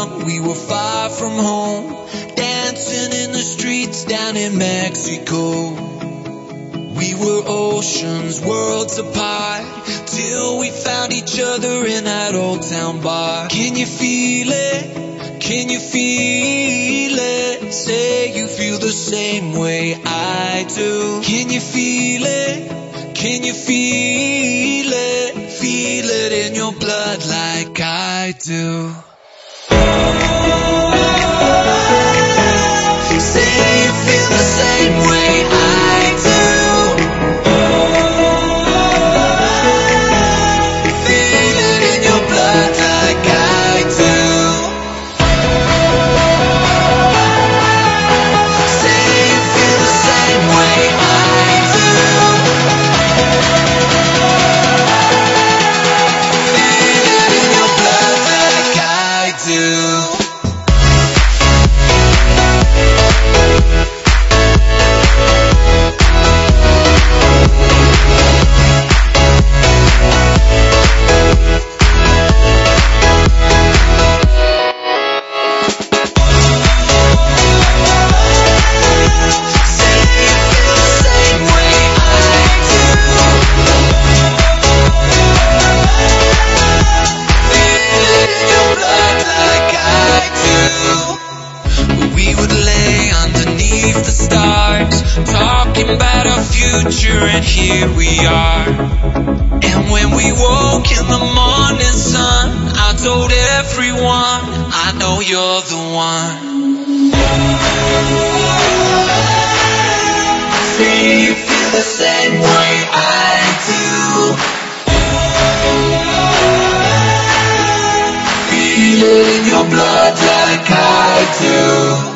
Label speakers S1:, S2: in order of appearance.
S1: young, we were far from home, dancing in the streets down in Mexico. We were oceans, worlds apart, till we found each other in that old town bar. Can you feel it? Can you feel it? Say you feel the same way I do. Can you feel it? Can you feel it? Feel it in your blood like I do. Say you feel the same way I do. Feel it in your blood like I do. Say you feel the same way I do. Feel it in your blood like I do. And here we are. And when we woke in the morning sun, I told everyone, I know you're the one. See you feel the same way I do. Feel it in your blood like I do.